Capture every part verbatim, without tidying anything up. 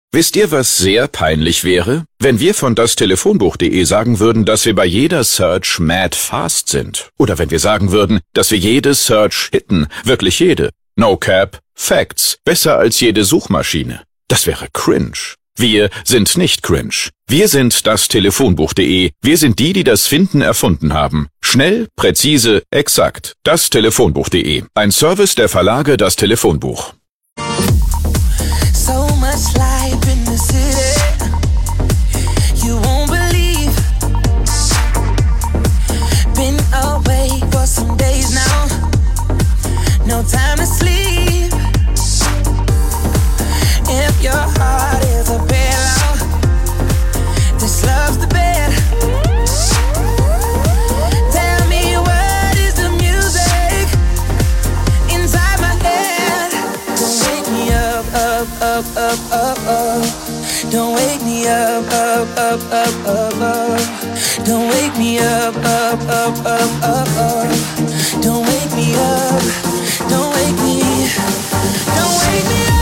Wisst ihr, was sehr peinlich wäre? Wenn wir von das Telefonbuch punkt de sagen würden, dass wir bei jeder Search mad fast sind. Oder wenn wir sagen würden, dass wir jede Search hitten, wirklich jede. No cap, Facts, besser als jede Suchmaschine. Das wäre cringe. Wir sind nicht cringe. Wir sind das Telefonbuch punkt de. Wir sind die, die das Finden erfunden haben. Schnell, präzise, exakt. Das Telefonbuch punkt de. Ein Service der Verlage Das Telefonbuch. So much life in the city, you won't believe. Been away for some days now, no time to sleep. If your heart is a pillow, this love's the bed. Tell me what is the music inside my head. Don't wake me up, up, up, up, up, up. Don't wake me up, up, up, up, up, up. Don't wake me up, up, up, up, up, up. Don't wake me up, don't wake me, don't wake me up.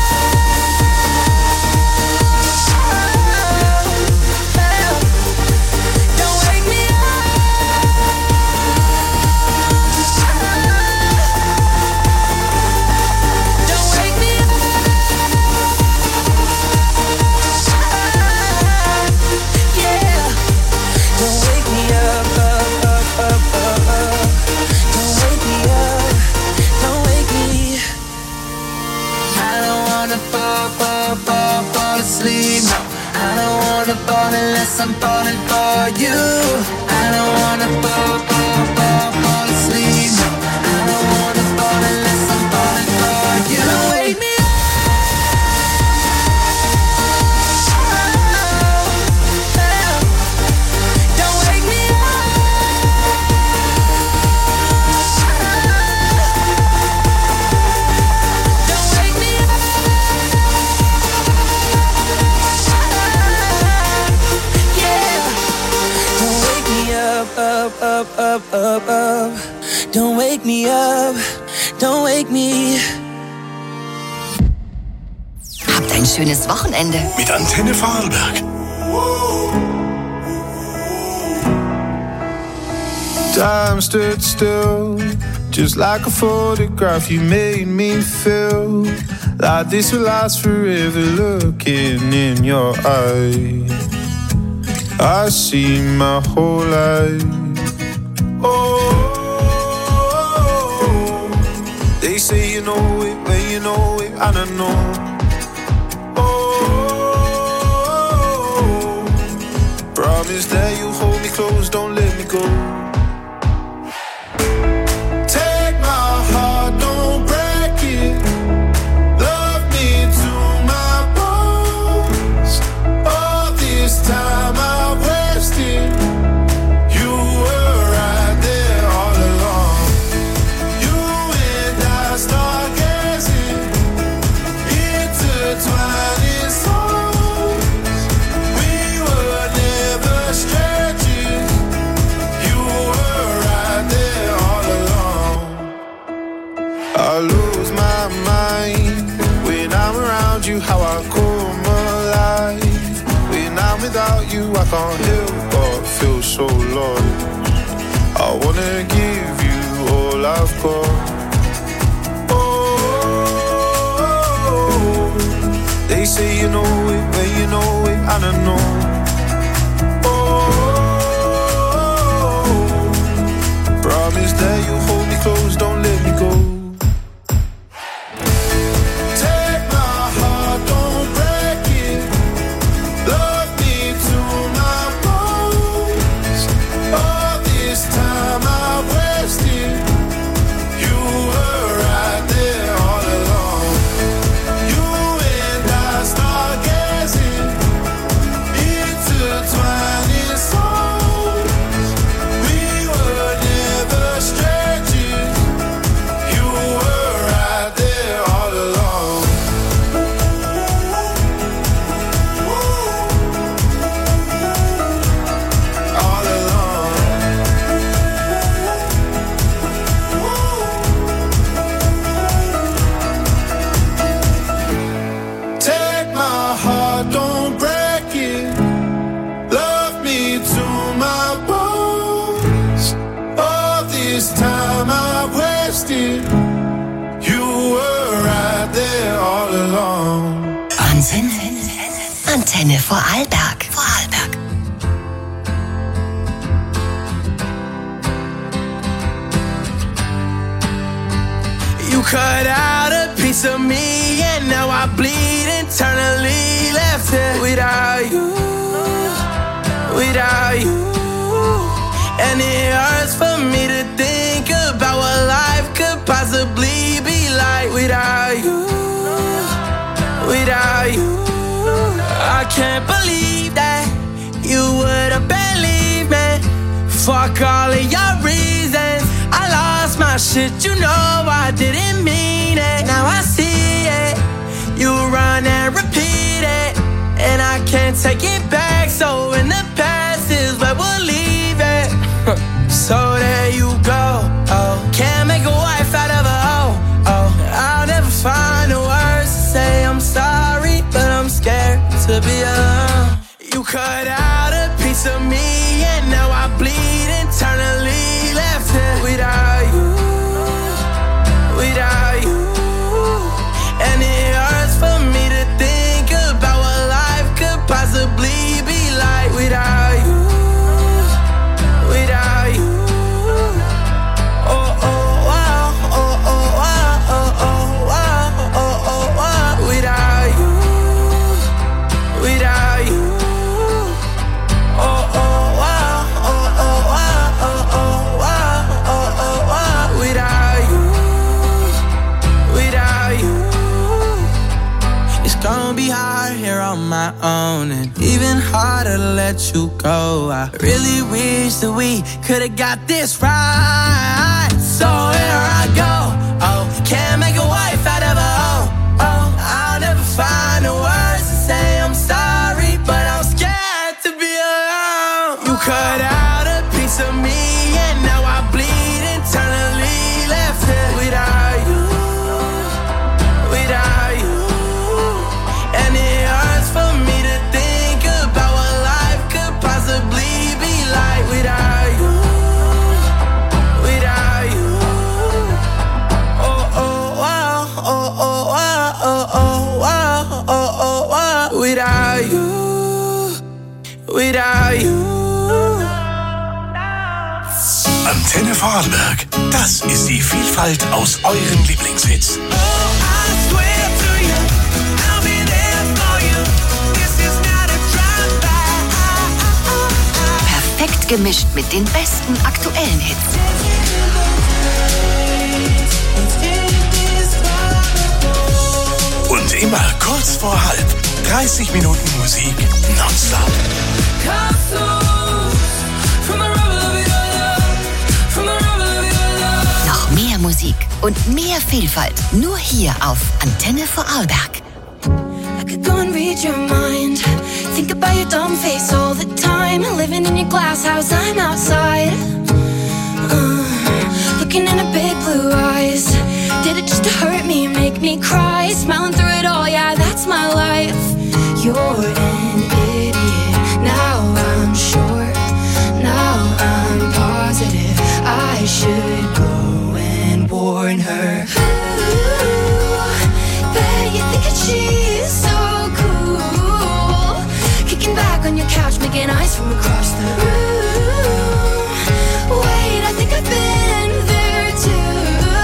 Unless I'm falling for you, I don't wanna fall, fall, fall, fall asleep. No, I don't wanna fall unless I'm falling for you. Don't wake me up. Don't wake me up. Don't wake me up. Up, up, up, up, up. Don't wake me up, don't wake me. Habt ein schönes Wochenende mit Antenne Vorarlberg. Time stood still, just like a photograph. You made me feel like this will last forever. Looking in your eyes, I see my whole life. Oh, they say you know it, when you know it, I don't know. Oh, promise that you hold me close, don't let me go. Take my heart, don't break it. Love me to my bones. All this time I you were right there all along. You and I stargazing, intertwining souls. We were never strangers. You were right there all along. I lose my mind when I'm around you, how I come alive. When I'm without you, I can't help but feel so lost. I wanna give you all I've got. Oh, they say you know it, when you know it, I don't know. Oh, promise that you hold me close, don't let me go. Antenne, Antenne Vorarlberg. Vorarlberg. You cut out a piece of me and now I bleed internally. Left here without you, without you. And it hurts for me to think about what life could possibly be like without you, without you. I can't believe that you would have believed me. Fuck all of your reasons. I lost my shit, you know I didn't mean it. Now I see it. You run and repeat it, and I can't take it back. So in the past is where we'll leave it. So there you go. Oh, can't make a wife out of a hoe. Oh, I'll never find the words to say I'm sorry, but I'm scared to be alone. You cut out a piece of me and now I bleed internally. Left here without you, without you. And it hurts for me to think about what life could possibly be like without you, without you. Oh, oh, wow, oh, oh, wow, oh, oh, wow, oh, oh, wow. Without you, without you. Oh, oh, wow, oh, oh, wow, oh, oh, wow, oh, oh, wow. Without you, without you. It's gonna be hard here on my own, and even harder to let you go. I really wish that we could've got this right. So here I go. Oh, can't make a wife out of a hoe. Oh, I'll never find the words to say I'm sorry, but I'm scared to be alone. You cut out a piece of me and now I bleed internally. Left here without you, without you. And it hurts for me to think about what life could possibly be like without you, without you. Oh, oh, wow, oh, oh, wow, oh, oh, wow, oh, oh, wow. Without you, without you. Antenne Vorarlberg. Das ist die Vielfalt aus euren Lieblingshits. Oh, I swear to you, I'll be there for you. This is not a drive-by. Perfekt gemischt mit den besten aktuellen Hits. Und immer kurz vor halb. dreißig Minuten Musik nonstop. Come through from the rubble of your love, from the rubble of your love. Noch mehr Musik und mehr Vielfalt. Nur hier auf Antenne Vorarlberg. I could go and read your mind. Think about your dumb face all the time. Living in your glass house, I'm outside. Uh, looking in her big blue eyes. Did it just to hurt me, make me cry? Smiling through it all, yeah, that's my life. You're an idiot. Now I'm sure. Now I'm positive. I should go and warn her. Ooh, bet you think that she's so cool. Kicking back on your couch, making eyes from across the room. Wait, I think I've been there too.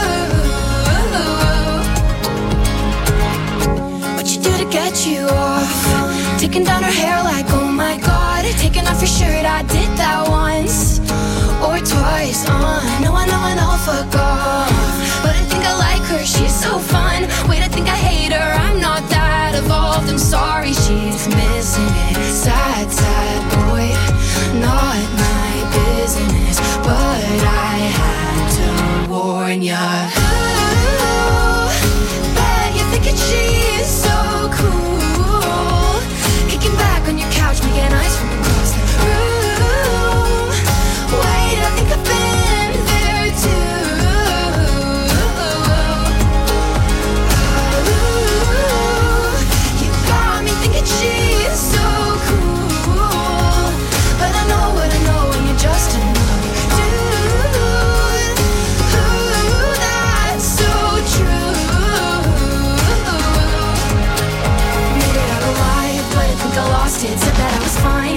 What you do to get you off? Taking down her hair like, oh my god. Taking off your shirt, I did that once or twice. Uh, no, I know, I know, fuck off. But I think I like her, she's so fun. Wait, I think I hate her, I'm not that evolved. I'm sorry, she's missing it. Sad, sad boy, not my business. But I had to warn ya. Ooh, bet you're thinking she's so cool. Kicking back on your couch, making eyes from across the room. Wait, I think I've been there too.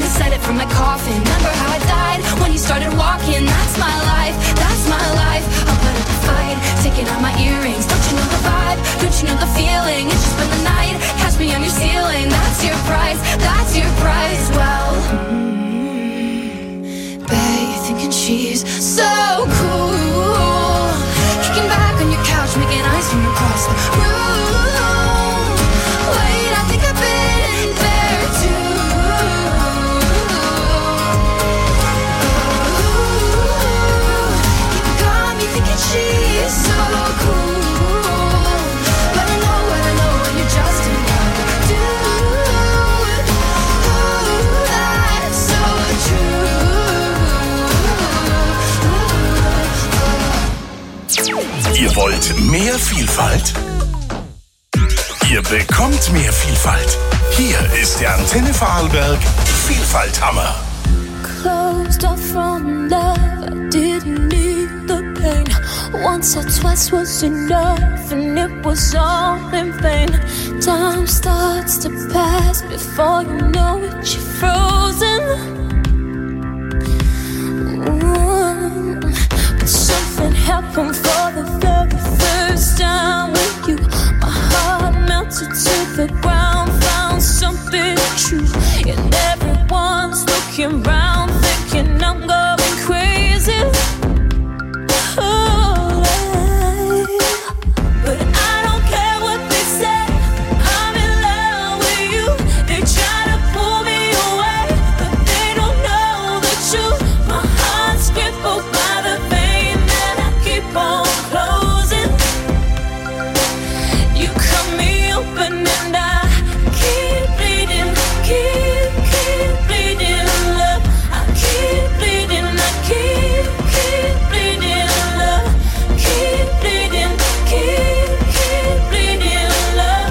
you said it from my coffin. Remember how I died when you started walking? That's my life, that's my life. I'll put up a fight, taking out my earrings. Don't you know the vibe? Don't you know the feeling? It's just been the night, catch me on your ceiling. That's your price, that's your price. Well, mm, babe, you're thinking she's so cool, kicking back on your couch, making eyes from across the room. Wait, I think I've been there too. You got me thinking she's so cool, but I know what I know when you're just another dude. Oh, that's so true. Ihr wollt mehr Vielfalt? Ihr bekommt mehr Vielfalt. Hier ist der Antenne Vorarlberg Vielfalthammer. Closed off from love, I didn't need the pain. Once or twice was enough, and it was all in vain. Time starts to pass before you know it, you're frozen. Mm. But something happened for the very first time with you. My heart melted to the ground, found something true, and everyone's looking round, thinking I'm going crazy. Oh, but I don't care what they say. I'm in love with you. They try to pull me away, but they don't know the truth. My heart's crippled by the pain that I keep on closing. You cut me open and I keep bleeding, keep, keep bleeding, love. I keep bleeding, I keep, keep bleeding, love. Keep bleeding, keep, keep bleeding, love.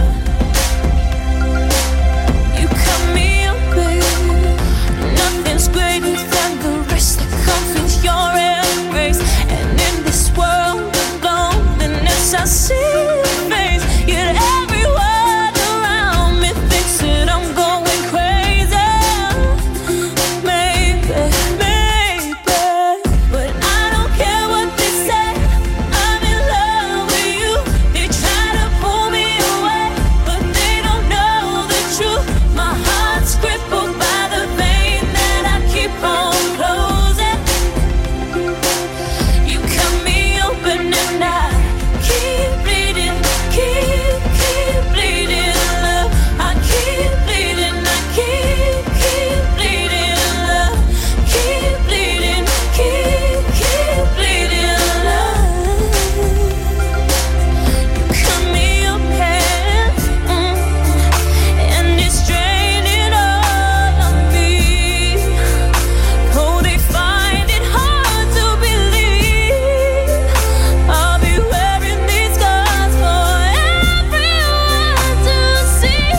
You cut me open. Nothing's greater than the rest that comes with your embrace. And in this world of loneliness, I see your face. Yet every word around me thinks that I'm going crazy. Maybe, maybe, but I don't care what they say. I'm in love with you. They try to pull me away, but they don't know the truth. My heart's crippled by the pain that I keep on closing. You cut me open and I keep bleeding, keep, keep bleeding, love. I keep bleeding, I keep, keep bleeding, love. Keep bleeding, keep, keep bleeding, love. You cut me open, mm, and it's draining all of me. Oh, they find it hard to believe I'll be wearing these scars for everyone to see.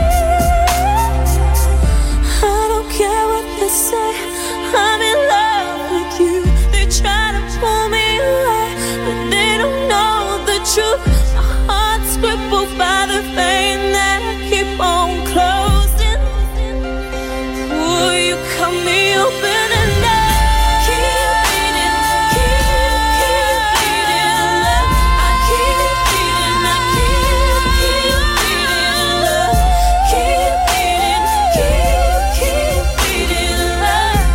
I don't care what they say. I'm in love with you. They try to pull me away, but they don't know the truth. My heart's crippled by the pain that I keep on closing. Will you cut me open and I keep bleeding, keep, keep bleeding, love. I keep bleeding, I keep, keep bleeding, love. Keep bleeding, keep, keep bleeding, love.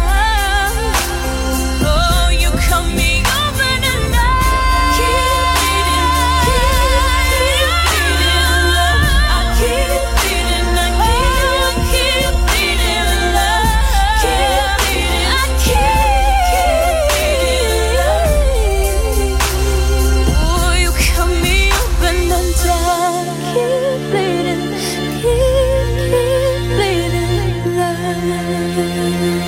Oh, you cut me open and I keep bleeding, keep, keep bleeding, love. I keep bleeding, I keep, keep bleeding, love. Keep bleeding, I keep, keep bleeding, love. Oh, you cut me open and I keep bleeding, keep, keep bleeding, love.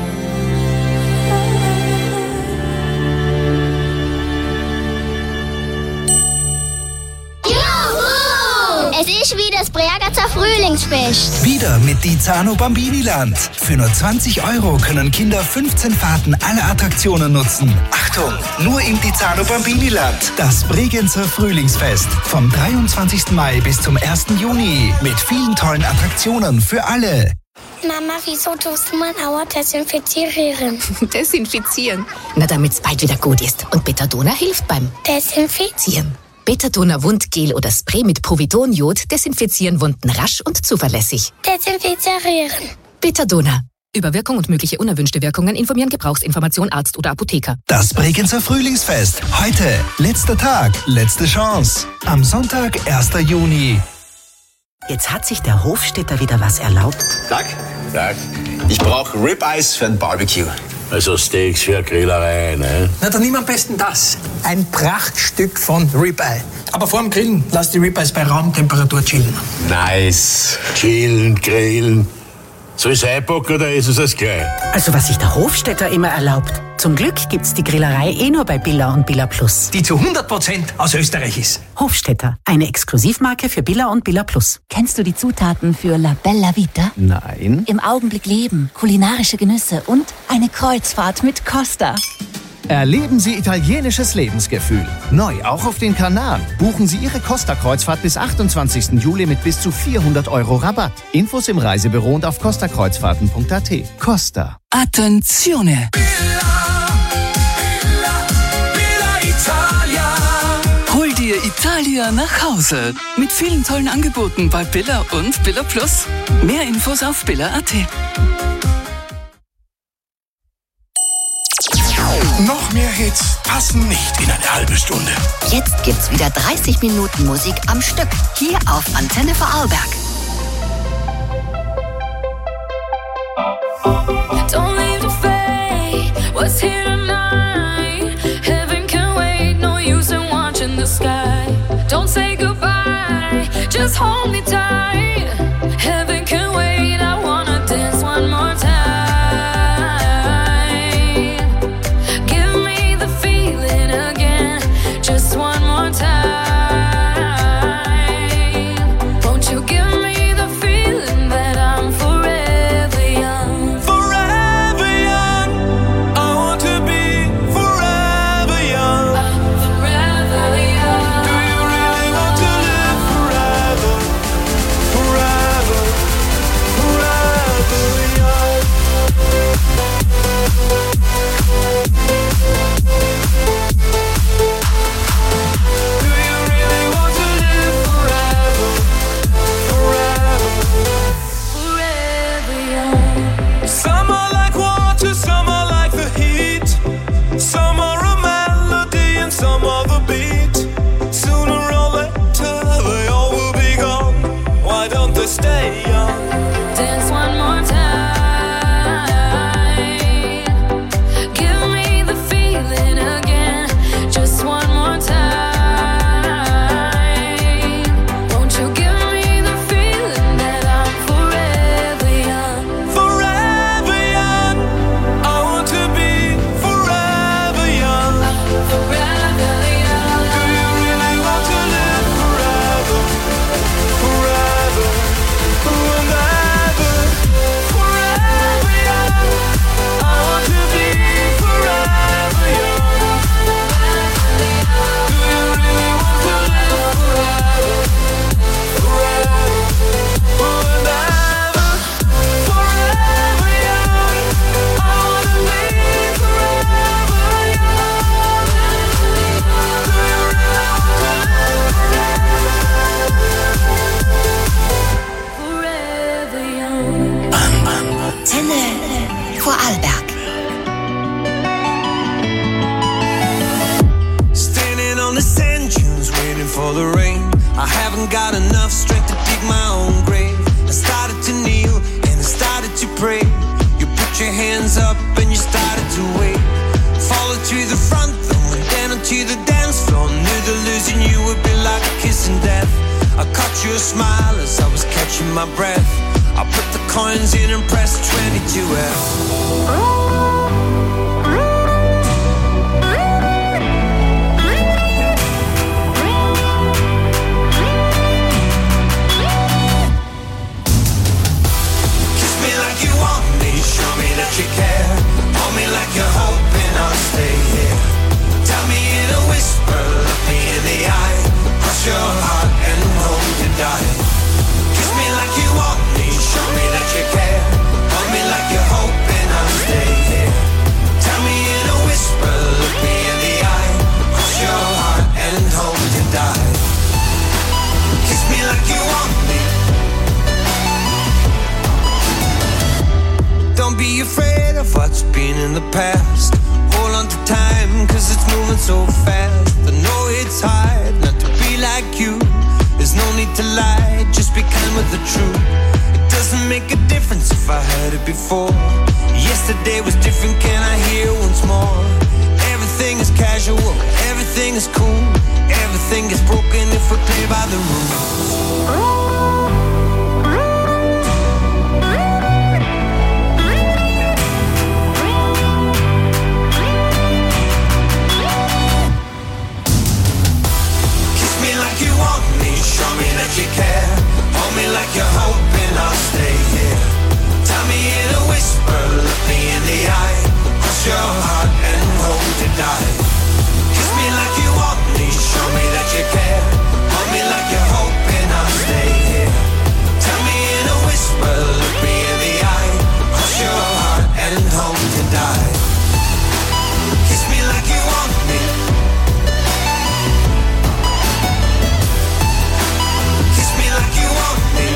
Es ist wie das Bregenzer Frühlingsfest. Wieder mit die Zano Bambiniland. Für nur zwanzig Euro können Kinder fünfzehn Fahrten aller Attraktionen nutzen. Achtung, nur im Tizano Bambiniland. Das Bregenzer Frühlingsfest. Vom dreiundzwanzigsten Mai bis zum ersten Juni. Mit vielen tollen Attraktionen für alle. Mama, wieso tust du mein Auer desinfizieren? Desinfizieren? Na, damit's bald wieder gut ist. Und Betadona hilft beim Desinfizieren. Betadona Wundgel oder Spray mit Povidonjod desinfizieren Wunden rasch und zuverlässig. Desinfizieren. Betadona. Über Wirkung und mögliche unerwünschte Wirkungen informieren Gebrauchsinformation Arzt oder Apotheker. Das Bregenzer Frühlingsfest. Heute, letzter Tag, letzte Chance. Am Sonntag, erster Juni. Jetzt hat sich der Hofstädter wieder was erlaubt. Tag. Tag. Ich brauche Ribeyes für ein Barbecue. Also Steaks für eine Grillerei, ne? Na, dann nimm am besten das. Ein Prachtstück von Ribeye. Aber vor dem Grillen lass die Ribeyes bei Raumtemperatur chillen. Nice. Chillen, grillen. Soll ich's einpacken oder ist es das gleich? Also was sich der Hofstädter immer erlaubt. Zum Glück gibt's die Grillerei eh nur bei Billa und Billa Plus. Die zu hundert Prozent aus Österreich ist. Hofstädter, eine Exklusivmarke für Billa und Billa Plus. Kennst du die Zutaten für La Bella Vita? Nein. Im Augenblick leben, kulinarische Genüsse und eine Kreuzfahrt mit Costa. Erleben Sie italienisches Lebensgefühl. Neu auch auf den Kanaren. Buchen Sie Ihre Costa-Kreuzfahrt bis achtundzwanzigsten Juli mit bis zu vierhundert Euro Rabatt. Infos im Reisebüro und auf costakreuzfahrten punkt a t. Costa. Attenzione! Hol dir Italia nach Hause. Mit vielen tollen Angeboten bei Billa und Billa Plus. Mehr Infos auf billa punkt a t. Noch mehr Hits passen nicht in eine halbe Stunde. Jetzt gibt's wieder dreißig Minuten Musik am Stück. Hier auf Antenne Vorarlberg. Don't leave the fate, what's here tonight? Heaven can wait, no use in watching the sky. Don't say goodbye, just hold me tight. Heaven can wait, I wanna dance one more time. Give me the feeling again, just one more time. Won't you give me the feeling that I'm forever young? Forever young. I want to be forever young. I'm forever young. Do you really want to live forever? Forever, forever young. Do you really want to live forever? Forever. Forever young. Some are like water, some are like the heat. Some are a melody and some are the beat. Sooner or later they all will be gone. Why don't they stay young? Dance one more time. Give me the feeling again, just one more time. Won't you give me the feeling that I'm forever young? Forever young. I want to be forever young. Forever young. Do you really want to live forever? Forever, forever, forever young. I want to be forever young. Do you really want to live forever? Forever, forever, forever young. I want to be forever young. Do you really want to live Forever young. Antenne Vorarlberg. Standing on the sand dunes, waiting for the rain. I haven't got enough strength to dig my own grave. I started to kneel and I started to pray. You put your hands up and you started to wait. Followed to the front, then went down onto the dance floor. Knew that losing you would be like kissing death. I caught you a smile as I was catching my breath. I put the coins in and pressed twenty-two F. Kiss me like you want me, show me that you care. Hold me like you're hoping I'll stay here. Tell me in a whisper, look me in the eye. Cross your heart and hope to die. Kiss me like you want me, show me that you care. in the past. Hold on to time, cause it's moving so fast. I know it's hard not to be like you. There's no need to lie, just be kind with the truth. It doesn't make a difference if I heard it before. Yesterday was different, can I hear once more? Everything is casual, everything is cool. Everything is broken if we play by the rules. Show me that you care. Hold me like you're hoping I'll stay here. Tell me in a whisper, look me in the eye. Cross your heart and hope to die. Kiss me like you want me. Show me that you care. Hold me like you're hoping I'll stay here. Tell me in a whisper, look me in the eye. Cross your heart and hope to die. Kiss me like you want me. Like you want me.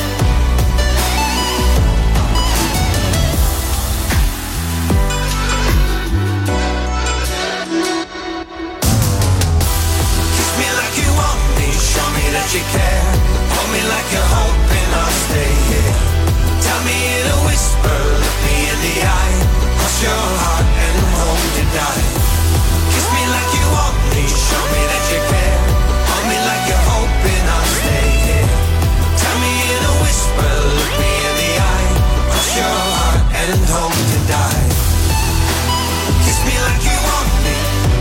Kiss me like you want me. Show me that you care. Hold me like you're hoping I'll stay here. Tell me in a whisper, look me in the eye. Cross your heart and hope to die. Kiss me like you want me. Show me that you care. Hold me like you're hoping I'll stay here. Whisper, look me in the eye. Cross your heart and hope to die. Kiss me like you want me.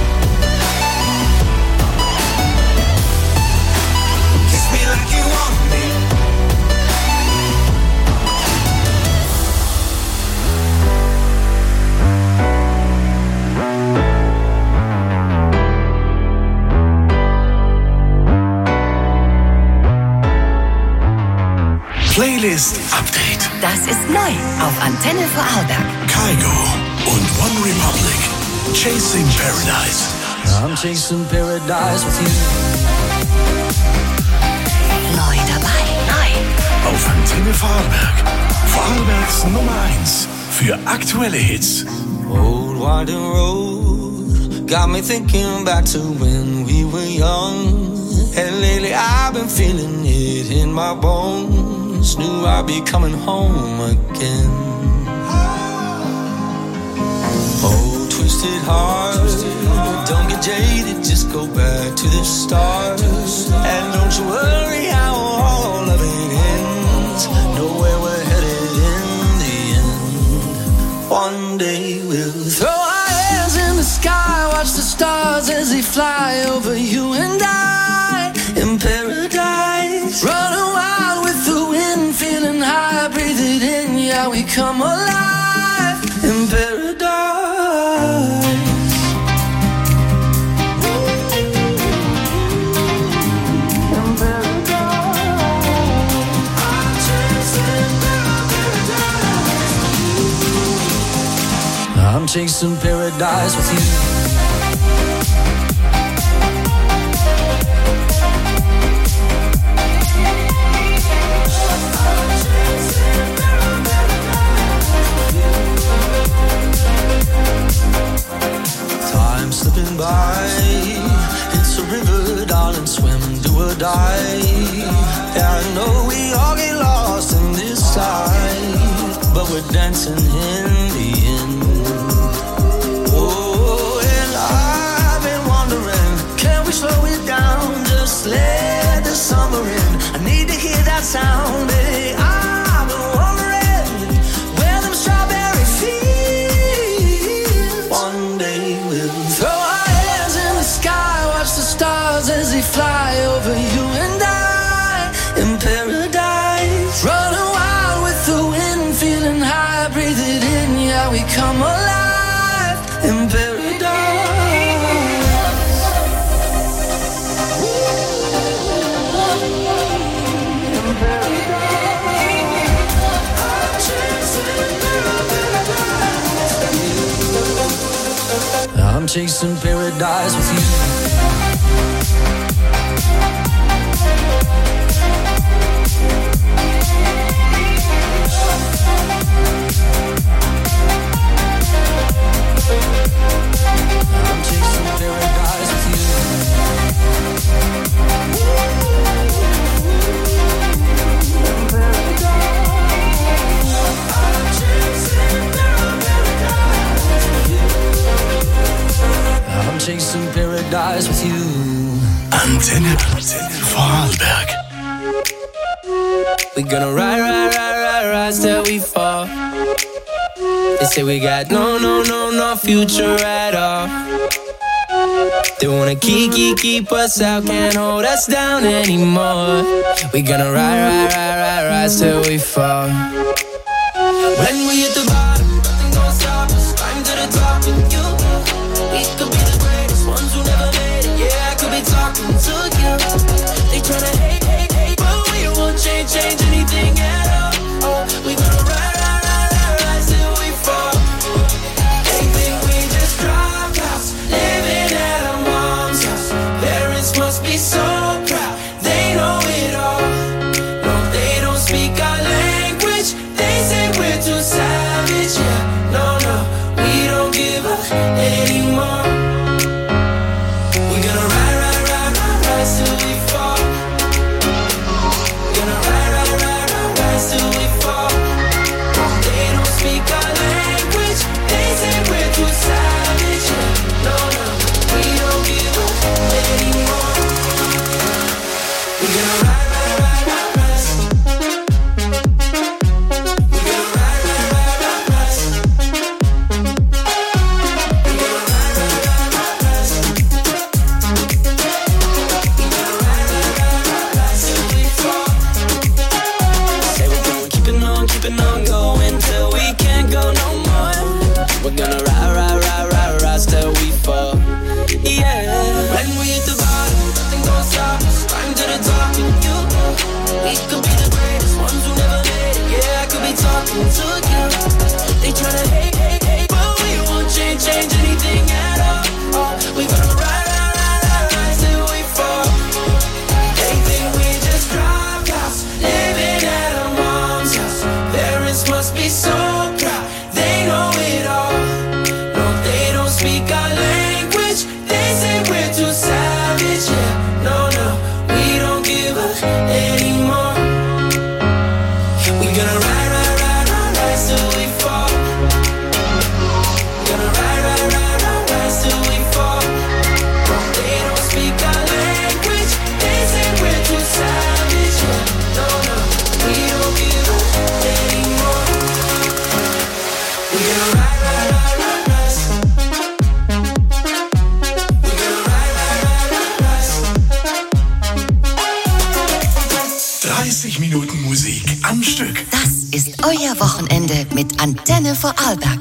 Kiss me like you want me. Playlist Update. Das ist neu auf Antenne Vorarlberg. Kygo und One Republic. Chasing Paradise. I'm chasing paradise with you. Neu dabei. Neu. Auf Antenne Vorarlberg. Vorarlbergs Nummer eins für aktuelle Hits. Old winding road got me thinking back to when we were young. And lately I've been feeling it in my bones. Knew I'd be coming home again. Oh, twisted heart, don't get jaded, just go back to the start. And don't you worry how all of it ends. Know where we're headed in the end. One day we'll throw our hands in the sky, watch the stars as they fly over you and I. In paradise, running wild with the wind, feeling high, breathe it in, yeah, we come alive. In paradise. I'm chasing paradise with you. Time slipping by, it's a river, darling, swim, do or die. Yeah, I know we all get lost in this tide, but we're dancing in the end. Oh, and I've been wondering, can we slow it down, just let the summer in. I need to hear that sound, hey, I've been wondering where them strawberry fields. One day we'll throw our hands in the sky, watch the stars as they fly over you and I. In paradise, running wild with the wind, feeling high, breathe it in, yeah, we come alive. In paradise. I'm chasing paradise with you. Antenne, Antenne Vorarlberg. We gonna ride, ride, ride, ride, rise till we fall. They say we got no, no, no, no future at all. They wanna keep, keep, keep us out, can't hold us down anymore. We gonna ride, ride, ride, ride, rise till we fall. When we hit the bottom, nothing gonna stop us. Climb to the top and you, we could be the greatest ones who never made it. Yeah, I could be talking to you. They tryna hate, hate, hate, but we won't change, change anything at all. Oh, we gonna ride, ride, ride, ride, rise till we fall. They think we just drop house, living at our mom's house. Parents must be so proud, they know it all. No, they don't speak our language, they say we're too savage. Yeah, no, no, we don't give up anymore. We're gonna ride, ride, ride, ride, rise till we fall. Gonna ride, ride, ride, ride, rise till we fall. They don't speak our language, they say we're too savage. Yeah, no, no, we don't give up anymore. We're gonna ride, ride, ride, ride, rise. We're gonna ride, ride, ride, ride, rise. We're gonna ride, ride, ride, ride, rise. We're gonna ride, ride, ride, ride, rise till we fall. Say we're gonna keep it on, keep it on going till we can't go no more. We're gonna ride, ride, ride, ride, rise till we fall. Yeah. When we hit the bottom, nothing gonna stop us. Climb to the top and you, we could be the greatest ones who never made it. Yeah, I could be talking to you. They tryna hate, hate, hate, but we won't change, change anything at all. Oh, we gonna ride, ride, ride, ride, rise till we fall. They think we just drop house, living at our mom's house. Parents must be so proud, they know it all. No, they don't speak our language, they say we're too savage. Yeah, no, no, we don't give up anymore. We gonna ride, ride, ride, ride, rise till we fall. Gonna ride, ride, ride, ride, rise till we fall. They don't speak our language, they say we're too savage. Yeah, no, no, we don't give up anymore. We gonna ride, ride, ride, ride, rise. We gonna ride, ride, ride, ride, rise. dreißig Minuten Musik am Stück. Das ist euer Wochenende mit Antenne Vorarlberg.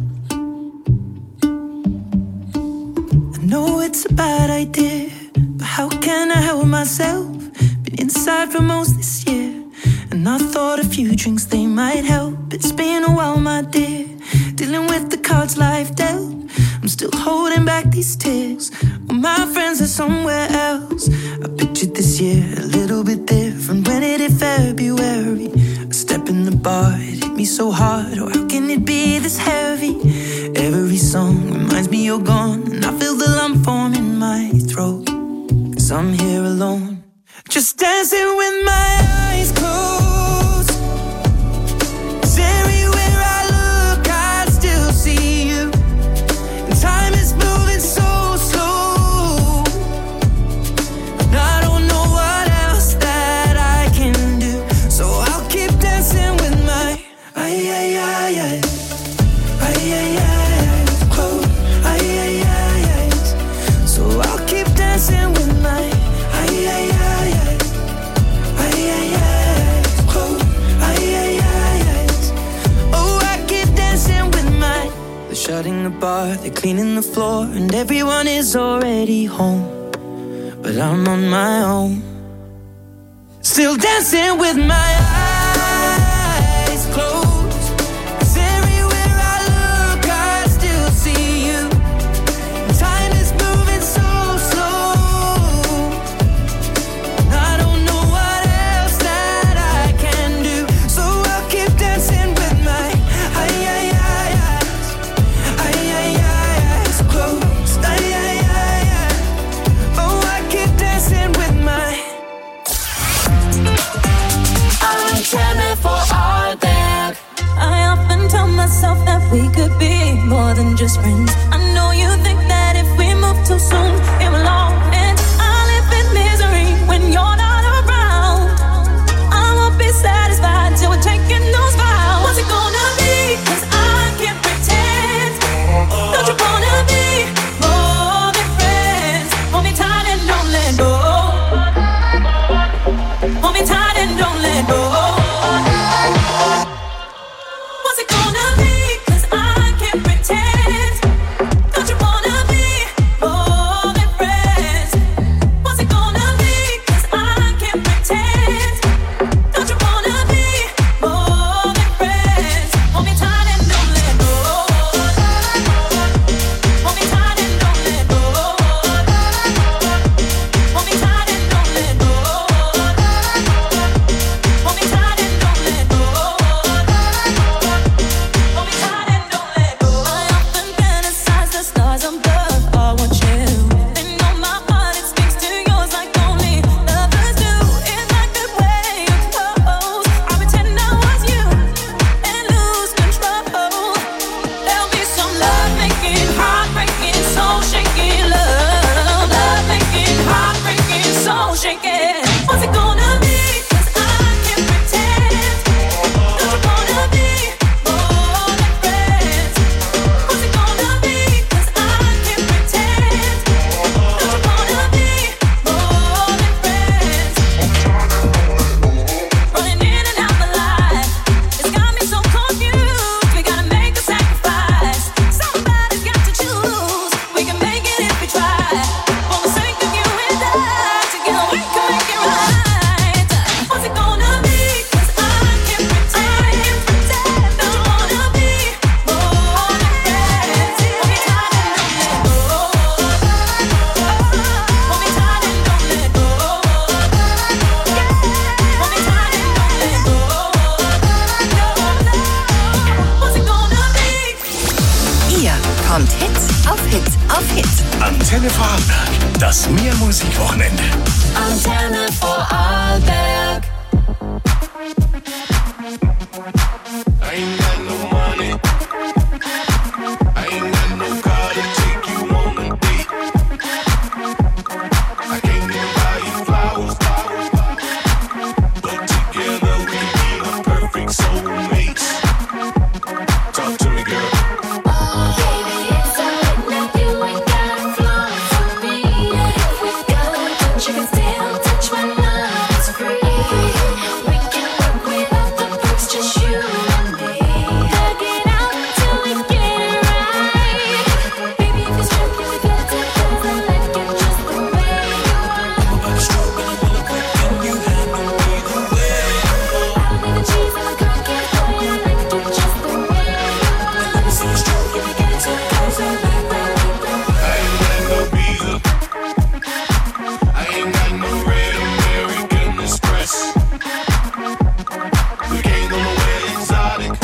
I know it's a bad idea, but how can I help myself? Been inside for most this year, and I thought a few drinks they might help. It's been a while, my dear, dealing with the cards life dealt. I'm still holding back these tears, well, my friends are somewhere else. I pictured this year a little bit different. When it hit February, a step in the bar, it hit me so hard. Oh, how can it be this heavy? Every song reminds me you're gone, and I feel the lump form in my throat, 'cause I'm here alone, just dancing with my eyes closed. 'Cause everywhere I look, I still see you. And time is moving so slow, and I don't know what else that I can do. So I'll keep dancing with my ay ay ay ay ay ay ay close ay ay ay ay. So I'll keep dancing with my ay ay ay ay ay ay ay close ay ay ay ay. Oh, I keep dancing with my. They're shutting the bar, they're cleaning the floor, and everyone is already home, but I'm on my own, still dancing with my eyes closed. 'Cause everywhere I look, I still see you. Time is moving so slow, and I don't know what else that I can do. So I'll keep dancing with my ay ay ay eyes, ay ay ay eyes closed, ay ay ay ay. Oh, I keep dancing with my. Antenne Vorarlberg. I often tell myself that we could be more than just friends. I know you think that if we move too soon, it will all end. I live in me Das Mehrmusikwochenende. Antenne Vorarlberg. I ain't got no money. I ain't got no car to take you on a date. I can't even buy you flowers, flowers, but together we be the perfect soulmates. Talk to me, girl. Oh, baby, it's alright now. You ain't got flaws on me. If we go, don't you can still touch my love. It's free. We can work without the perks, just you and me. Hug it out till we get it right. Baby, if it's true, you can get it because I like you just the way you are. I'm stroke and I'm gonna quick and you handle me the way. I don't need the cheese and the cocktail, boy, I like you just the way you are. Let me see you stroke, you can get it because I like that. I ain't got no visa. I ain't got no red American Express. We can't go nowhere exotic.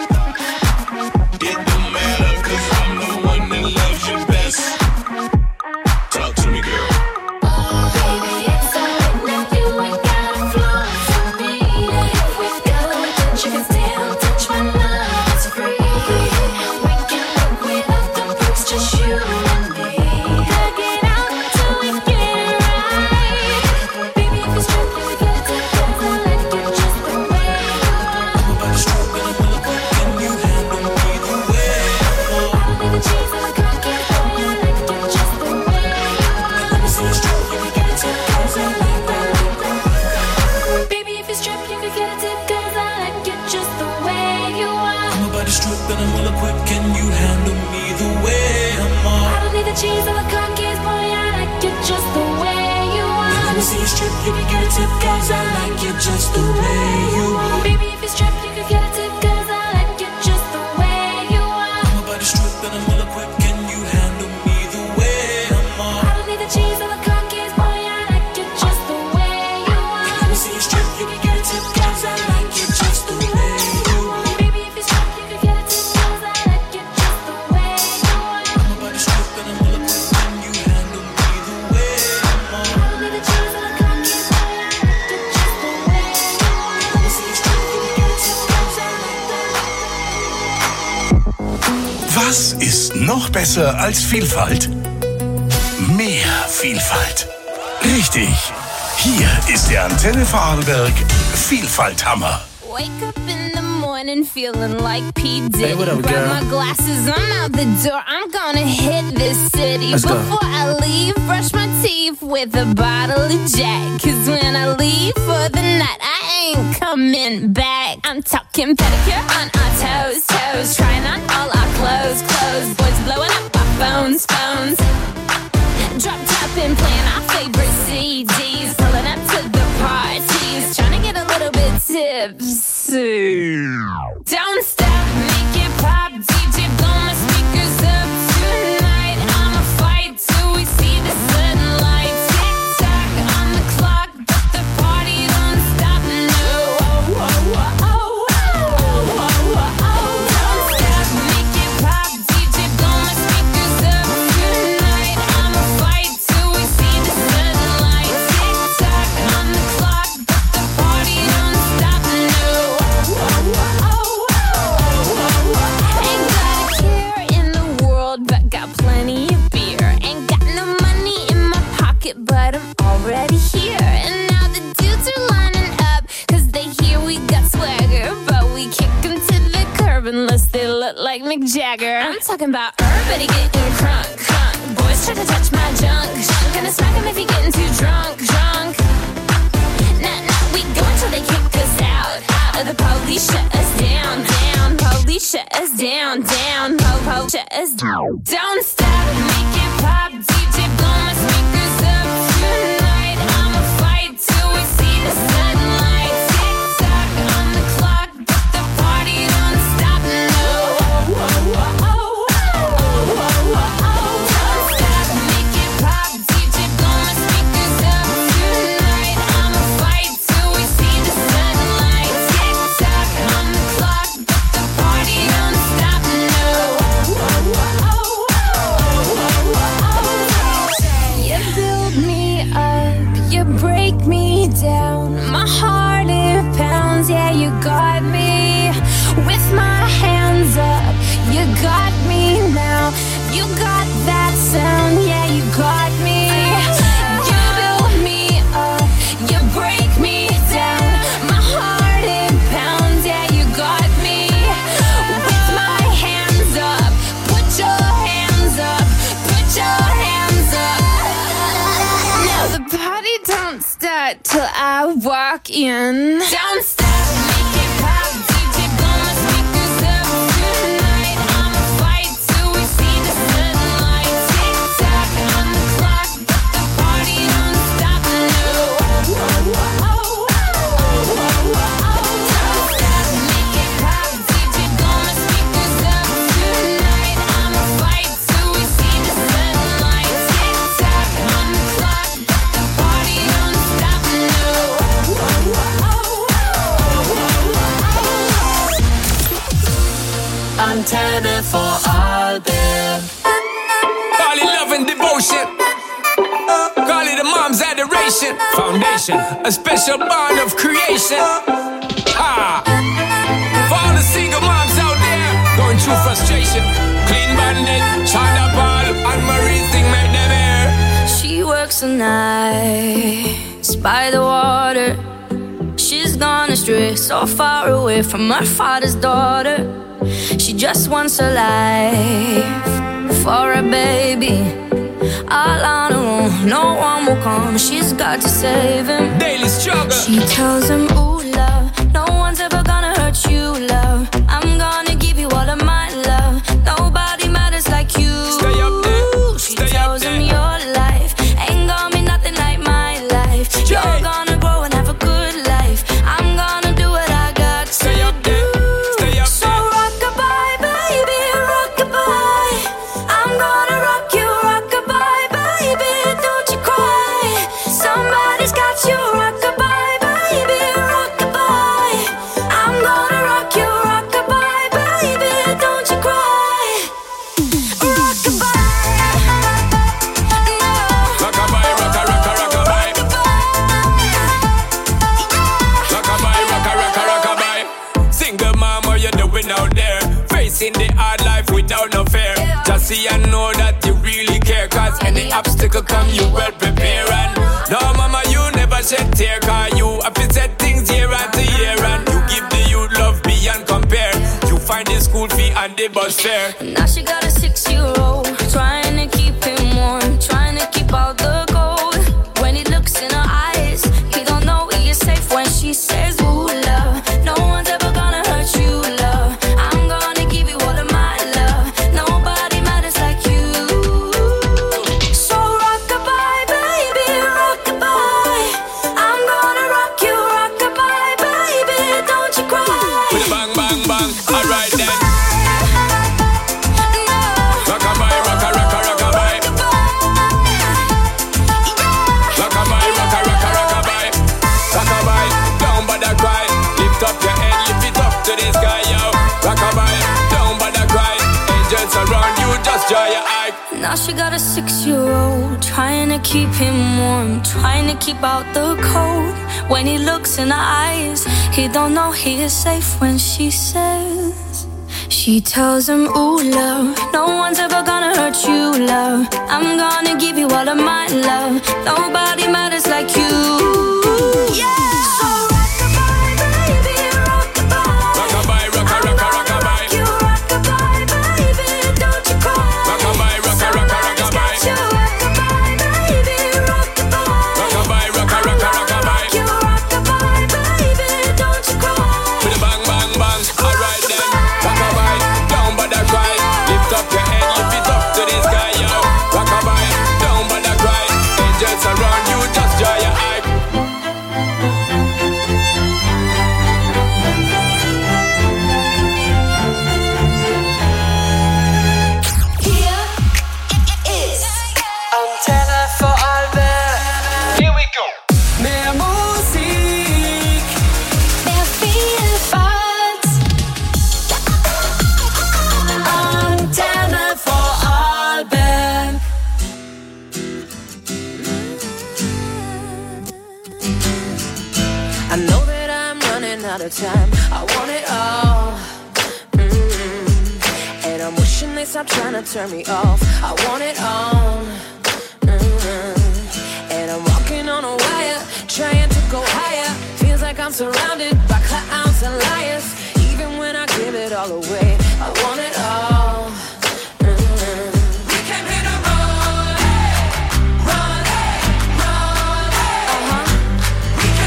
It don't matter, cause I'm the one that loves you best. Talk to me, girl. Oh, baby, it's alright now. You ain't got flaws on me. If we go, don't you can still touch my love. It's free. We can work without the perks, just you and me. Hug it out till we get it right. Baby, if it's true, you can get it because I like you just the way you are. I'm stroke and I'm gonna quick and you handle me the way. I don't need the cheese and the cocktail, boy, I like you just the way you are. Let me see you stroke, you can get it because I like that. Baby, if it's trip, you could get a tip, cause I like you just the way you are. I'm about to strip and I'm gonna quick and you handle me the way I'm on. I don't need the cheese or the cookies, boy, I like you just the way you are. Let me see you strip, you can get a tip cause I like you just the way you are. Baby, if it's trip, you could get a tip, cause I like you just the way you are. I'm about to strip and I'm gonna quick and you handle me the way I'm on. I don't need the cheese or the cookies, boy, I like you just the way you are. Let me see you strip, you can get a tip cause I like you just the way you are. Baby, if it's trip, you could get a tip, cause I like you just the way you are. I'm about to strip and I'm gonna quick and you handle me the way I'm on. I don't need the cheese or the cookies, boy, I like you just the way you are. Let me see you strip, you can get a tip cause I like that. Was ist noch besser als Vielfalt? Mehr Vielfalt. Richtig. Hier ist der Antenne Vorarlberg Vielfalthammer. Wake up in the morning feeling like P. Diddy. Hey, what up, Grab girl? my glasses, I'm out the door. I'm gonna hit this city. Let's go. Before I leave, brush my teeth with a bottle of Jack. Cause when I leave for the night, I ain't coming back. I'm talking pedicure on our toes, toes. Trying on all our clothes, clothes. Boys blowing up our phones, phones. Drop top and playing our favorite C Ds. Pulling up to the parties. Trying to get a little bit tipsy. Don't stop, make it pop. D J, blow my speakers up tonight. I'ma fight till we see the sunlight. Tick tock on the clock, but the party don't stop. No, oh, oh, oh, oh, oh, oh, oh, oh. Don't stop, make it pop. D J, blow my speakers up tonight. I'ma fight till we see the sunlight. Tick tock on the clock, but the party don't stop. No, oh, oh, oh, oh, oh, oh. Ain't got a care in the world, but got plenty of beer. Ain't got no money in my pocket, but I'm already here. And now the dudes are lining up, cause they hear we got swagger. But we kick them to the curb unless they look like Mick Jagger. I'm talking about everybody getting crunk, crunk. Boys try to touch my junk, junk. Gonna smack him if he getting too drunk, drunk. Nah, nah, we go until they kick us out, out. The police shut us down, down. Police shut us down, down. Po, po, shut us down. Don't stop, make it pop. D J, blow my speakers up tonight. I'ma fight till we see the sunlight. Tick tock on the clock, but the party don't stop. No, oh, oh, oh, oh, oh, oh, oh, oh. Don't stop, make it pop. D J, blow my speakers up tonight. I'ma fight till we see the sunlight. Tick tock on the clock, but the party don't stop. No, oh, oh, oh, oh, oh, oh, oh. till I walk in. Don't stop, make it pop, D J blow my speakers up tonight. I'ma fight till we see the sunlight. Tick tock on the clock, but the party don't stop. No. Don't stop, make it pop, D J blow my speakers up tonight. I'ma fight till we see the sunlight. Tick tock on the clock, but the party don't stop. No. Antenne for Albert. Call it love and devotion. Call it a mom's adoration. Foundation, a special bond of creation. Ah. For all the single moms out there going through frustration. Clean Bandit, China Ball, and Marie thing make them air. She works the nights by the water. She's gone astray, so far away from her father's daughter. She just wants a life for a baby. All on her own, no one will come. She's got to save him. Daily struggle. She tells him, ooh, love, no one's ever gonna hurt you, love. I'm gonna give you all of my love. Nobody matters like you. Stay up there. She Stay tells up him there. your life ain't gonna be nothing like my life. Yeah. You're gonna grow and have a good life. I'm gonna do what I got to Stay up there. Stay up so there. rock-a-bye, baby, rock-a-bye. I'm gonna rock you, rock-a-bye, baby, don't you cry. Somebody's got you, rock-a-bye, baby, rock-a-bye. I'm gonna rock you, rock-a-bye, baby, don't you cry. Rock-a-bye, no. Rock-a-bye, rocka, rocka, rock-a-bye. Rock-a-bye, rocka, rocka, rock-a-bye. Single mom, what you doing out there? Facing the hard life without no fear. Just see and know that you really care. Cause any obstacle come, you well prepare. And no, mama, you never shed tear. Cause you have to set things year after year. And you give the youth love beyond compare. You find the school fee and the bus fare. Now she got a six-year-old, trying to keep him warm, trying to keep out the cold. When he looks in her eyes, he don't know he is safe when she says, ooh, love, no one's ever gonna hurt you, love. I'm gonna give you all of my love. Nobody matters like you. So rock-a-bye, baby, rock-a-bye. I'm gonna rock you, rock-a-bye, baby, don't you cry. With a bang, bang, bang. Alright then. Rock-a-bye, rocka, rocka, rock-a-bye. Rock-a-bye, rocka, rocka, rock-a-bye. Rock-a-bye, don't bother cry. Lift up your head, lift it up to the sky, yo. Rock-a-bye, don't bother cry. Angels around you, just dry your eye. Now she got a six-year-old, trying to keep him warm, trying to keep out the cold. When he looks in her eyes, he don't know he is safe when she says, she tells him, ooh, love, no one's ever gonna hurt you, love. I'm gonna give you all of my love. Nobody matters like you. Yeah. So rock-a-bye, baby, rock-a-bye. Rock-a-bye, rocka, rocka, rock-a-bye. You rock-a-bye, baby, don't you cry. Rock-a-bye, rocka, rocka, rock-a-bye. You rock-a-bye, baby, rock-a-bye. Rock-a-bye, rocka, rocka, rock-a-bye. You rock-a-bye, baby, don't you cry. With a bang, bang, bang. Alright then. Rock-a-bye, don't bother cry. Lift up your head, lift it up to the sky, yo. Rock-a-bye, don't bother cry. Angels around you, just dry your eye. Here is Antenne for Albert. Here we go. Mehr Musik, Mehr Vielfalt. Antenne for Albert. I know that I'm running out of time. I want it all. Mm-hmm. And I'm wishing they stop trying to turn me off. I want it all. Mm-hmm. And I'm walking on a wire, trying to go higher. Feels like I'm surrounded by clowns and liars. Even when I give it all away, I want it all. Mm-hmm. We came here to run, run, run, uh-huh. We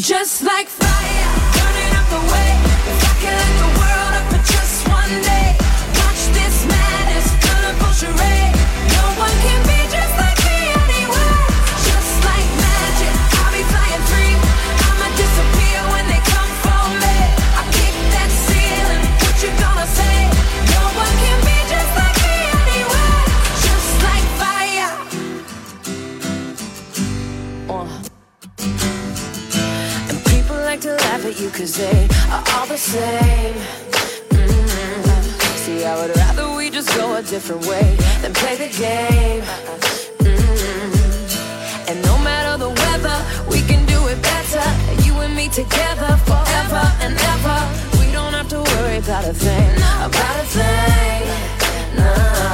Just like fire, burning up the way. If I could light the world up for just one day, watch this madness, colorful charade. No one can be just like me anywhere. Just like magic, I'll be flying free. I'ma disappear when they come for me. I kick that ceiling, what you gonna say? No one can be just like me anywhere. Just like fire. Uh. And people like to laugh at you cause they are all the same. Mm-hmm. See, I would rather we just go a different way than play the game. Mm-hmm. And no matter the weather, we can do it better. You and me together forever and ever. We don't have to worry about a thing, about a thing, no.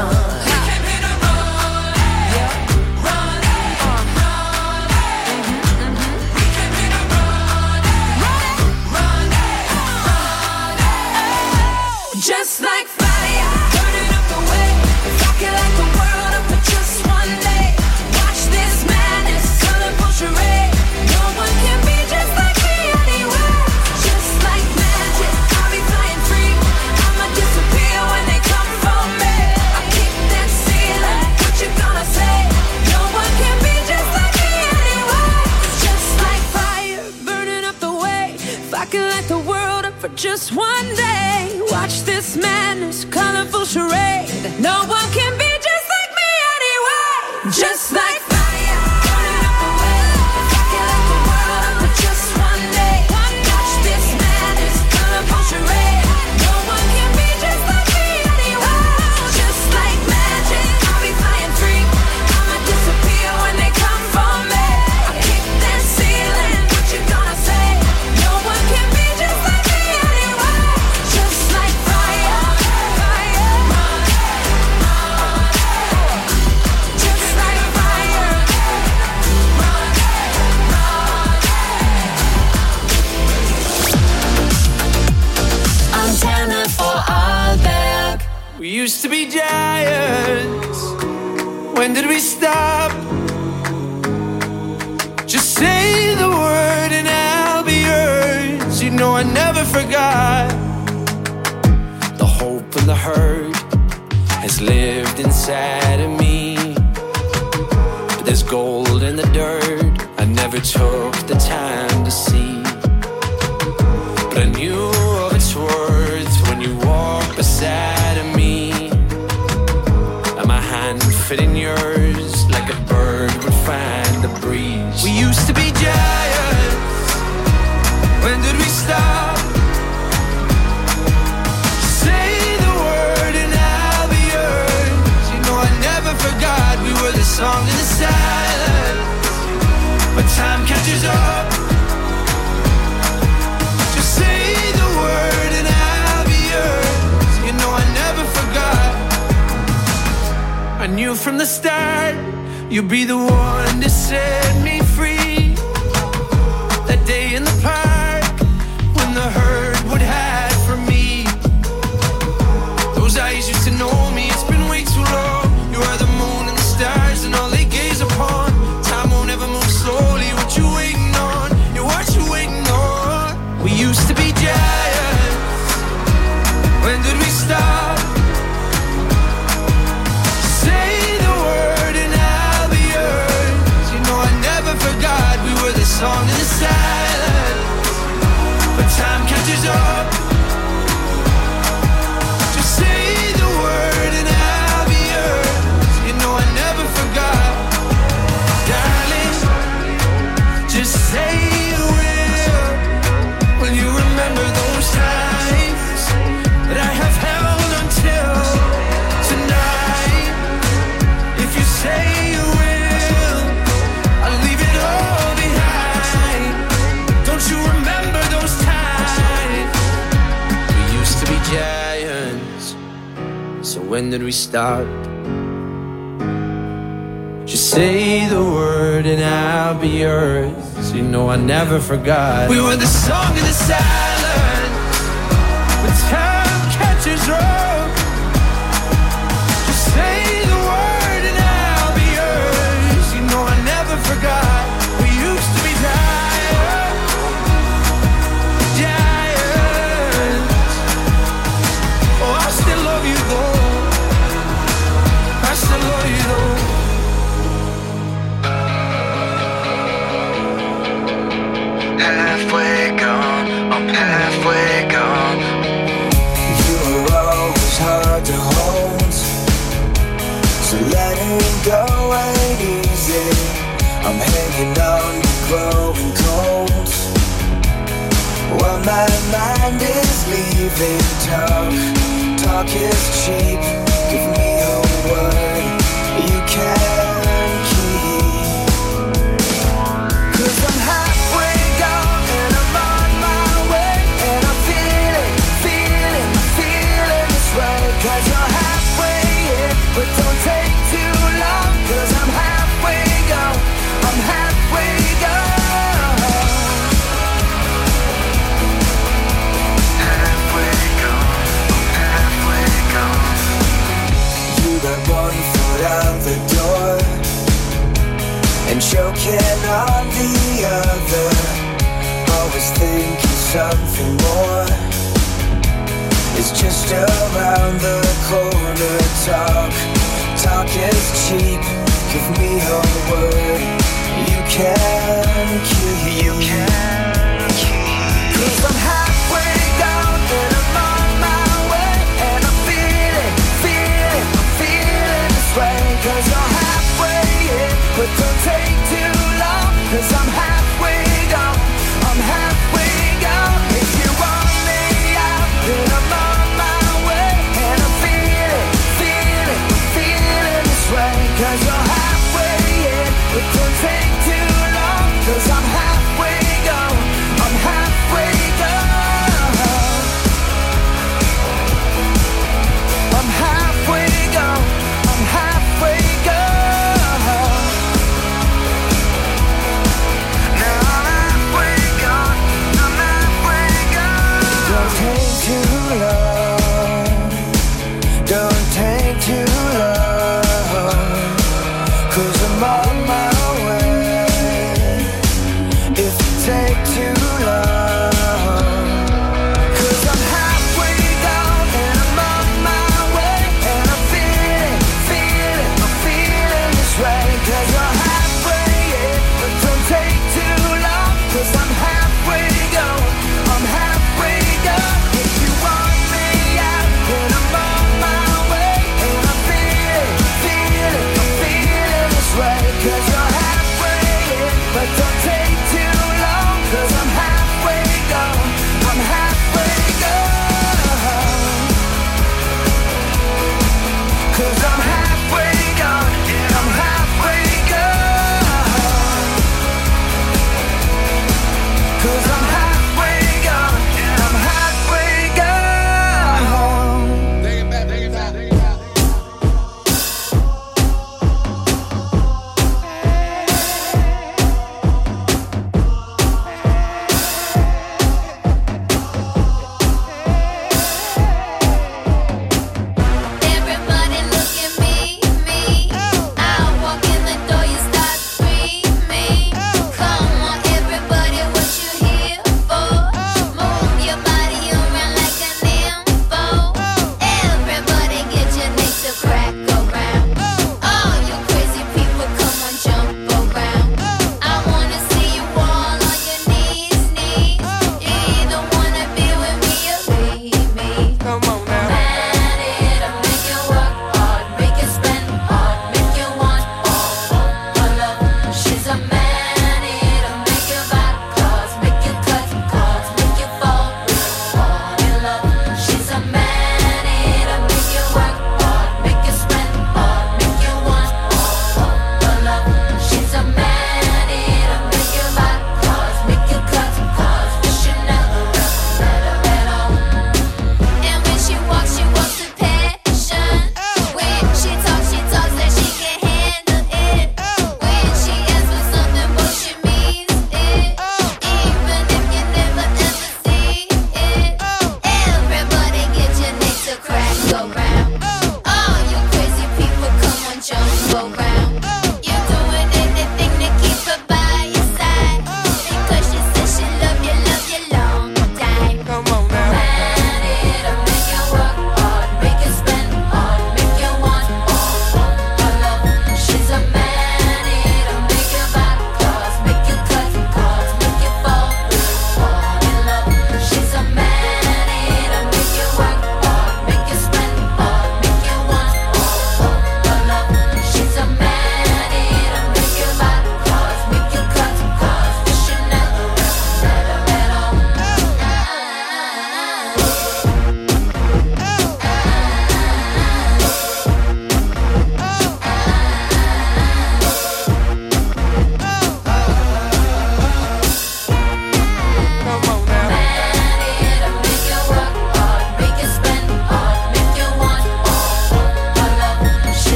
Just like fire, burning up the way. If I could light the world up for just one day, watch this madness, colorful charade. No one can be just like me anywhere. Just like magic, I'll be flying free. I'ma disappear when they come for me. I kick that ceiling, what you gonna say? No one can be just like me anywhere. Just like fire, burning up the way. If I could light the world up for just one day, watch this madness, colorful charade. No one can be just like me anyway. Just like fire, burning up the way. If I could light the world up for just one day, watch this madness, colorful charade. No one can be just like me anyway. Just like magic, I'll be flying free. I'ma disappear when they come for me. I kick that ceiling, what you gonna say? No one can be just like me anyway. Just like fire, fire, just like fire. Antenne Vorarlberg. We used to be giants. When did we stop? Just say the word and I'll be yours. You know I never forgot. The hope and the hurt has lived inside of me. But there's gold in the dirt I never took the time to see. But I knew of its worth when you walked beside of me. And my hand fit in yours like a bird would find the breeze. We used to be giants. When did we stop? Say the word and I'll be yours. You know I never forgot we were the song in the silence. But time catches up. Just say the word and I'll be yours. You know I never forgot. I knew from the start you'd be the one to set me free. That day in the park when the herd would hide from me. Those eyes used to know me, it's been way too long. You are the moon and the stars and all they gaze upon. Time won't ever move slowly, what you waiting on? Yeah, what you waiting on? We used to be giants. When did we stop? Say the word and I'll be yours. You know I never forgot we were the song in the silence. But time catches up. Just say the word and I'll be yours. You know I never forgot. Darling, just say you will. Will you remember those times that I have held until tonight? If you say you will, I'll leave it all behind. Don't you remember those times? We used to be giants. So when did we start? Just say the word and I'll be yours. You know I never forgot. We were the song in the silence. When time catches up. Just say the word and I'll be yours. You know I never forgot. We used to be giants. halfway gone, I'm halfway gone. You were always hard to hold, so letting go ain't easy. I'm hanging on, growing cold. While my mind is leaving, talk, talk is cheap. Give me a word you can keep. 'Cause I'm halfway gone and I'm on my way, and I'm feeling, feeling, feeling this way. 'Cause you're halfway in, but don't take too long. 'Cause I'm halfway gone, I'm halfway gone. Halfway gone, I'm halfway gone. You got one foot out the door and choking on the other, always thinking something more is just around the corner. Talk, talk is cheap. Give me a word you can keep. You can keep. 'Cause I'm halfway gone and I'm on my way, and I'm feeling, feeling, feeling this way. 'Cause you're halfway in, but don't take too long. 'Cause I'm halfway gone, I'm halfway gone. If you want me out, then I'm on my way, and I'm feeling, feeling, feeling this way. 'Cause you're halfway in, but don't take too long. 'Cause I'm halfway gone, I'm halfway gone. I'm halfway gone, I'm halfway gone.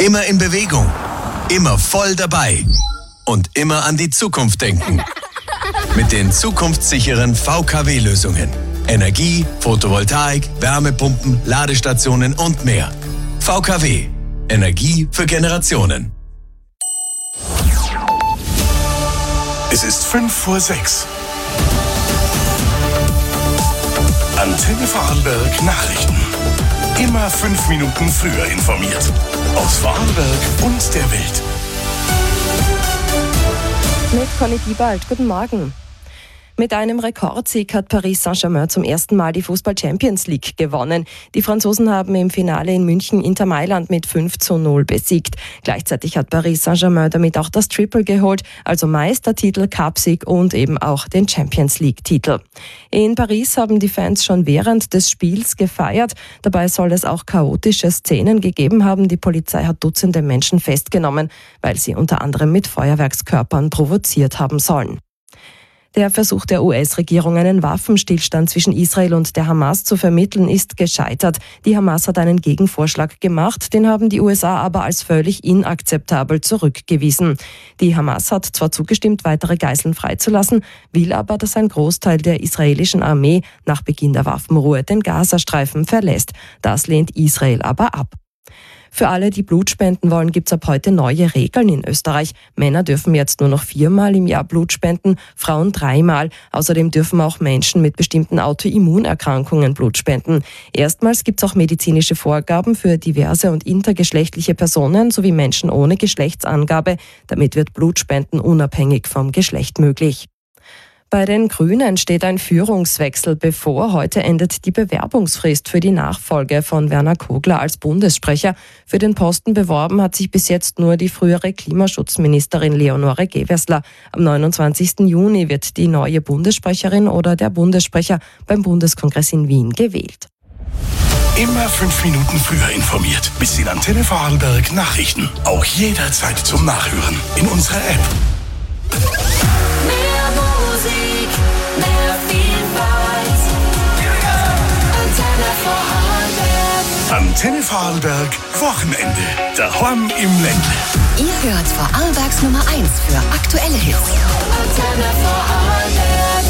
Immer in Bewegung, immer voll dabei und immer an die Zukunft denken. Mit den zukunftssicheren V K W-Lösungen. Energie, Photovoltaik, Wärmepumpen, Ladestationen und mehr. V K W. Energie für Generationen. Es ist fünf vor sechs. Antenne Vorarlberg Nachrichten. Immer fünf Minuten früher informiert. Aus Vorarlberg und der Welt. Mit Conny Diebald, guten Morgen. Mit einem Rekordsieg hat Paris Saint-Germain zum ersten Mal die Fußball-Champions League gewonnen. Die Franzosen haben im Finale in München Inter Mailand mit fünf zu null besiegt. Gleichzeitig hat Paris Saint-Germain damit auch das Triple geholt, also Meistertitel, Cupsieg und eben auch den Champions League-Titel. In Paris haben die Fans schon während des Spiels gefeiert. Dabei soll es auch chaotische Szenen gegeben haben. Die Polizei hat Dutzende Menschen festgenommen, weil sie unter anderem mit Feuerwerkskörpern provoziert haben sollen. Der Versuch der U S-Regierung, einen Waffenstillstand zwischen Israel und der Hamas zu vermitteln, ist gescheitert. Die Hamas hat einen Gegenvorschlag gemacht, den haben die U S A aber als völlig inakzeptabel zurückgewiesen. Die Hamas hat zwar zugestimmt, weitere Geiseln freizulassen, will aber, dass ein Großteil der israelischen Armee nach Beginn der Waffenruhe den Gazastreifen verlässt. Das lehnt Israel aber ab. Für alle, die Blut spenden wollen, gibt's ab heute neue Regeln in Österreich. Männer dürfen jetzt nur noch viermal im Jahr Blut spenden, Frauen dreimal. Außerdem dürfen auch Menschen mit bestimmten Autoimmunerkrankungen Blut spenden. Erstmals gibt's auch medizinische Vorgaben für diverse und intergeschlechtliche Personen sowie Menschen ohne Geschlechtsangabe. Damit wird Blutspenden unabhängig vom Geschlecht möglich. Bei den Grünen steht ein Führungswechsel bevor. Heute endet die Bewerbungsfrist für die Nachfolge von Werner Kogler als Bundessprecher. Für den Posten beworben hat sich bis jetzt nur die frühere Klimaschutzministerin Leonore Gewessler. Am neunundzwanzigsten Juni wird die neue Bundessprecherin oder der Bundessprecher beim Bundeskongress in Wien gewählt. Immer fünf Minuten früher informiert. Bis in Antenne Vorarlberg Nachrichten. Auch jederzeit zum Nachhören in unserer App. Antenne Vorarlberg Wochenende. Daheim im Ländle. Ihr hört Vorarlbergs Nummer eins für aktuelle Hits. Antenne Vorarlberg.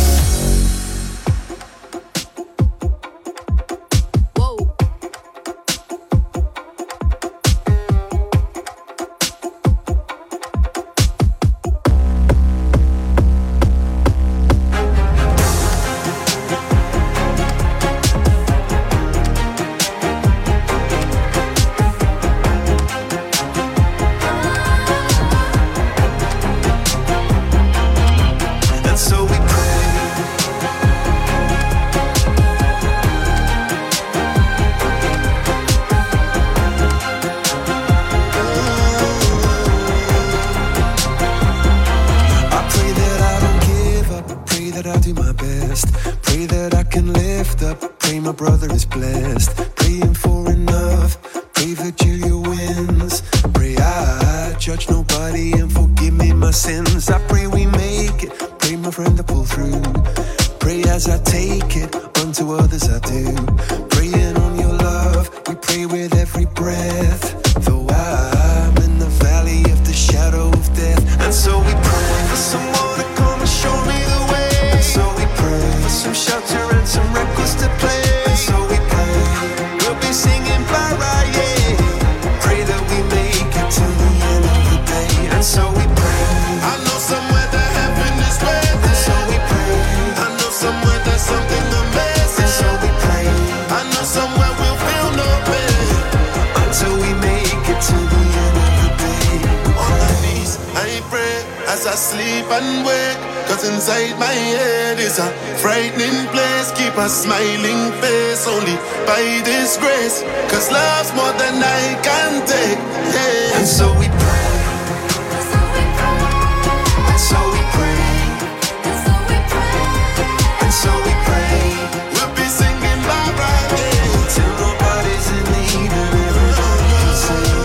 Smiling face only by this grace, cause love's more than I can take, yeah. And so we pray, and so we pray, and so we pray, we'll be singing bye bye, yeah, till nobody's in need and everybody can sing.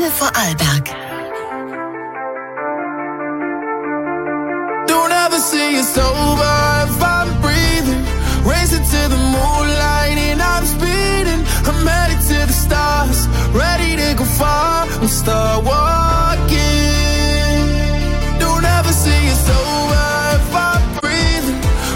Antenne Vorarlberg. Don't ever see it's over if I'm breathing. Racing to the moonlight and I'm speeding. I'm headed to the stars, ready to go far. I'm Star Wars.